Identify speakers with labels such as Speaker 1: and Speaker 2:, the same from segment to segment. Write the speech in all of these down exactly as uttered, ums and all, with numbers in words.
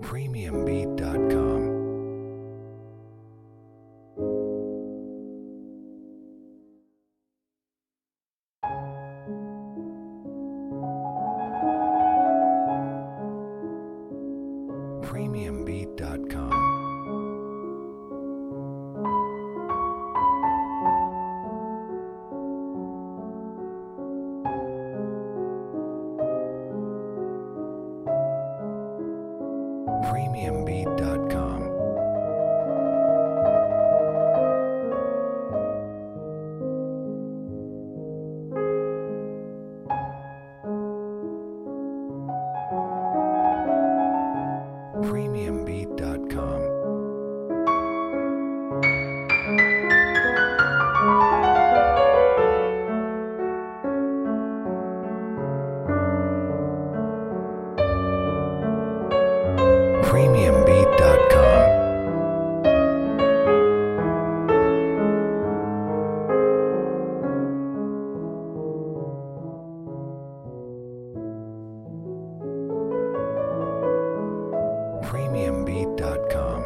Speaker 1: premium beat dot com. premium beat dot com. premium beat dot com. premium beat dot com. premium beat dot com. premium beat dot com.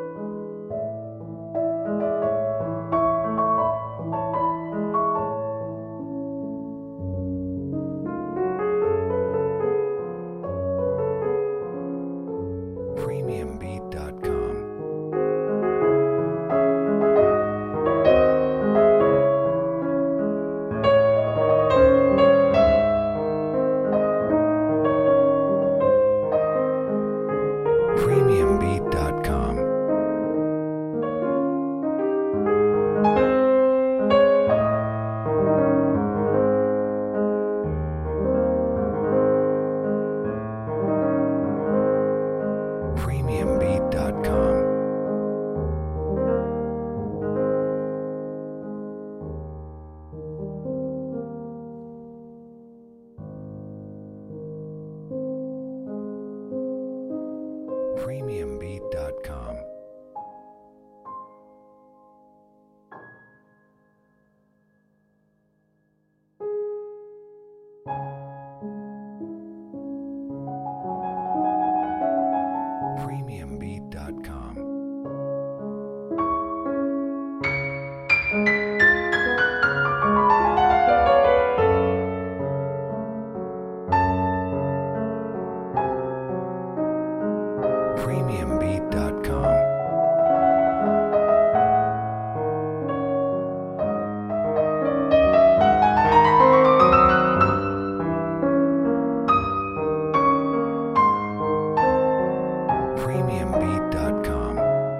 Speaker 1: premium beat dot com. premium beat dot com. premium beat dot com. premium beat dot com. premium beat dot com. premium beat dot com. premium beat dot com.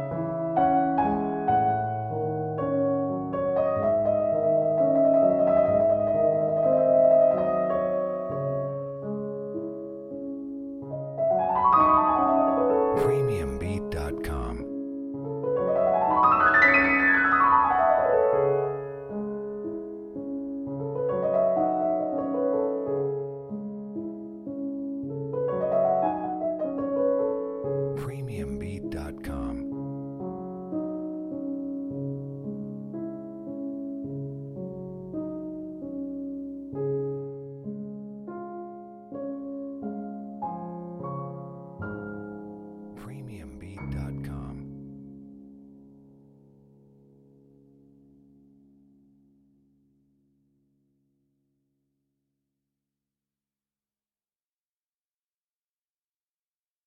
Speaker 1: premium beat dot com. premium beat dot com. premium beat dot com.